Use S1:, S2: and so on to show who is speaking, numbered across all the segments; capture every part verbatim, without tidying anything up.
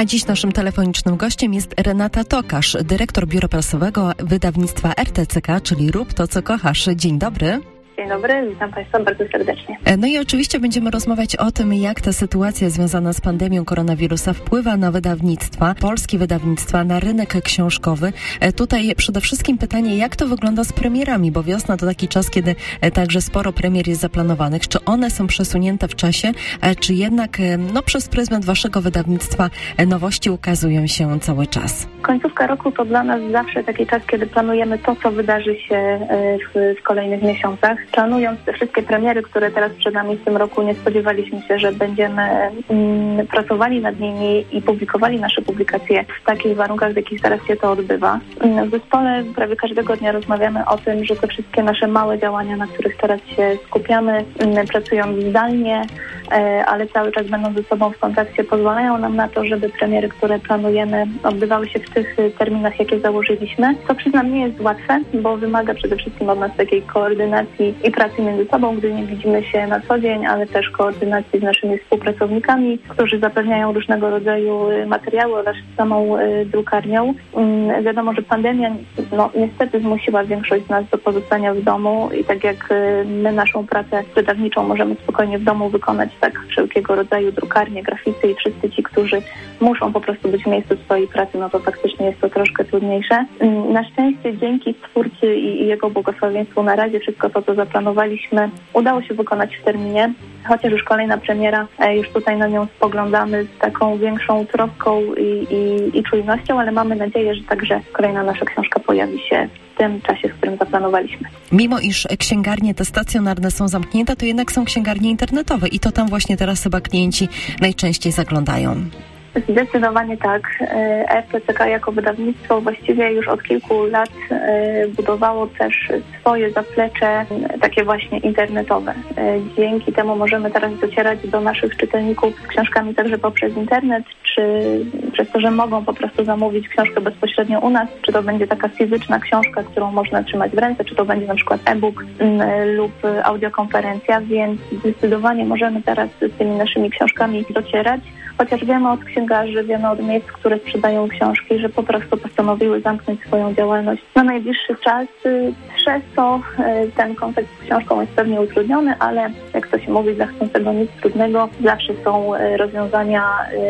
S1: A dziś naszym telefonicznym gościem jest Renata Tokarz, dyrektor biura prasowego wydawnictwa R T C K, czyli Rób to, co kochasz. Dzień dobry.
S2: Dzień dobry, witam Państwa bardzo serdecznie.
S1: No i oczywiście będziemy rozmawiać o tym, jak ta sytuacja związana z pandemią koronawirusa wpływa na wydawnictwa, polskie wydawnictwa, na rynek książkowy. Tutaj przede wszystkim pytanie, jak to wygląda z premierami, bo wiosna to taki czas, kiedy także sporo premier jest zaplanowanych. Czy one są przesunięte w czasie, czy jednak no, przez pryzmat waszego wydawnictwa nowości ukazują się cały czas?
S2: Końcówka roku to dla nas zawsze taki czas, kiedy planujemy to, co wydarzy się w, w kolejnych miesiącach. Planując te wszystkie premiery, które teraz przed nami w tym roku, nie spodziewaliśmy się, że będziemy mm, pracowali nad nimi i publikowali nasze publikacje w takich warunkach, w jakich teraz się to odbywa. W zespole prawie każdego dnia rozmawiamy o tym, że te wszystkie nasze małe działania, na których teraz się skupiamy, mm, pracując zdalnie, e, ale cały czas będąc ze sobą w kontakcie, pozwalają nam na to, żeby premiery, które planujemy, odbywały się w tych terminach, jakie założyliśmy. To przyznam nie jest łatwe, bo wymaga przede wszystkim od nas takiej koordynacji i pracy między sobą, gdy nie widzimy się na co dzień, ale też koordynacji z naszymi współpracownikami, którzy zapewniają różnego rodzaju materiały oraz samą drukarnią. Wiadomo, że pandemia no, niestety zmusiła większość z nas do pozostania w domu i tak jak my naszą pracę wydawniczą możemy spokojnie w domu wykonać, tak wszelkiego rodzaju drukarnie, graficy i wszyscy ci, którzy muszą po prostu być w miejscu swojej pracy, no to faktycznie jest to troszkę trudniejsze. Na szczęście dzięki Stwórcy i jego błogosławieństwu na razie wszystko to, co zaplanowaliśmy, udało się wykonać w terminie, chociaż już kolejna premiera, już tutaj na nią spoglądamy z taką większą troską i, i, i czujnością, ale mamy nadzieję, że także kolejna nasza książka pojawi się w tym czasie, w którym zaplanowaliśmy.
S1: Mimo iż księgarnie te stacjonarne są zamknięte, to jednak są księgarnie internetowe i to tam właśnie teraz chyba klienci najczęściej zaglądają.
S2: Zdecydowanie tak. R T C K jako wydawnictwo właściwie już od kilku lat budowało też swoje zaplecze takie właśnie internetowe. Dzięki temu możemy teraz docierać do naszych czytelników z książkami także poprzez internet, czy przez to, że mogą po prostu zamówić książkę bezpośrednio u nas, czy to będzie taka fizyczna książka, którą można trzymać w ręce, czy to będzie na przykład e-book lub audiokonferencja, więc zdecydowanie możemy teraz z tymi naszymi książkami docierać. Chociaż wiemy od księgarzy, wiemy od miejsc, które sprzedają książki, że po prostu postanowiły zamknąć swoją działalność na najbliższy czas, przez co ten kontakt z książką jest pewnie utrudniony, ale jak to się mówi, dla chcącego nic trudnego, zawsze są rozwiązania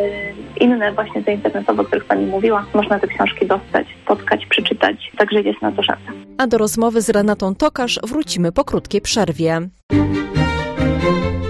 S2: inne, właśnie te internetowe, o których Pani mówiła. Można te książki dostać, spotkać, przeczytać, także jest na to szansa.
S1: A do rozmowy z Renatą Tokarz wrócimy po krótkiej przerwie.